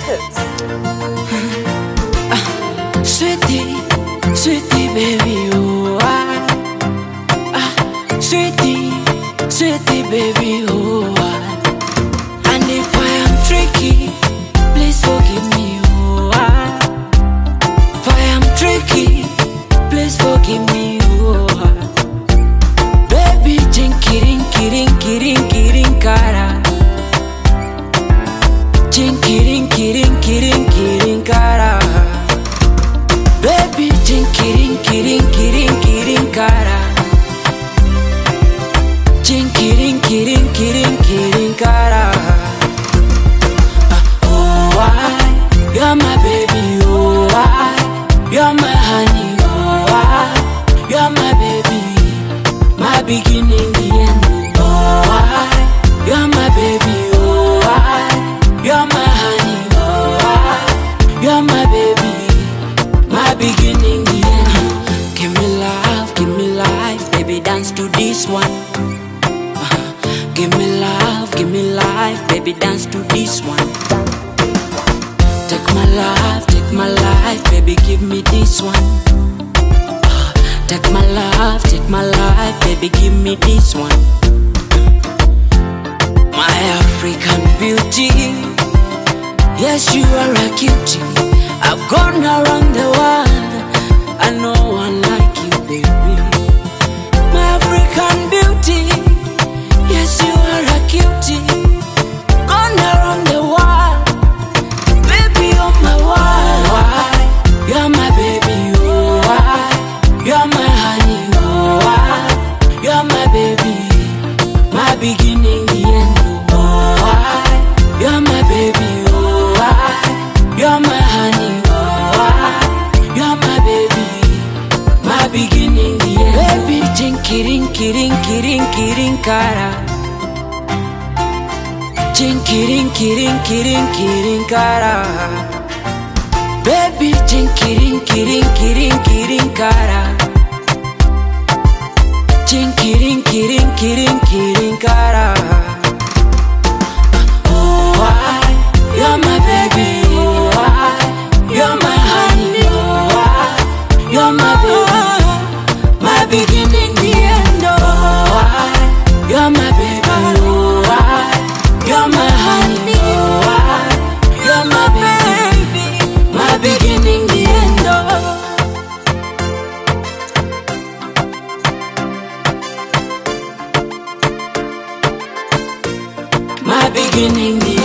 Records. Sweetie, sweetie baby, oh sweetie, sweetie baby, oh And if I am tricky, please forgive me, oh If I am tricky, please forgive me, oh Baby, jinkirin, kirin, kirin, kirin, kara Jinkirin, kirin, kirin, kirin, kara Baby, jinkirin, kirin, kirin, kirin, kara Jinkirin, kirin, kirin, kirin, kara You're my baby, oh You're my honey, oh You're my baby, my beginning, the end, oh You're my baby, oh You're my honey, oh You're my baby, my beginning, the end. Give me life, baby, dance to this one. Give me life, baby, dance to this one. Take my life, baby, give me this one. Take my life, baby, give me this one. My African beauty, yes, you are a cutie. I've gone around the world, I know one like you, baby. My African beauty, yes, you are a cutie. Gone around the world, baby, you're my world. You're my baby, oh You're my honey, oh You're my baby, my beginning, the end, oh You're my baby, oh You're my honey, oh You're my baby, my beginning, the end. Baby, jinkirin, kirin, kirin, kirin, kara Jinkirin, kirin, kirin, kirin, kara Baby, jinkirin, kirin, kirin, kirin, kara Jinkirin, kirin, kirin, kirin, kara You're my baby, oh You're my honey, oh You're my baby, my beginning, the end, oh You're my baby, oh You're my honey, oh You're my baby, my beginning, the end, oh My beginning, the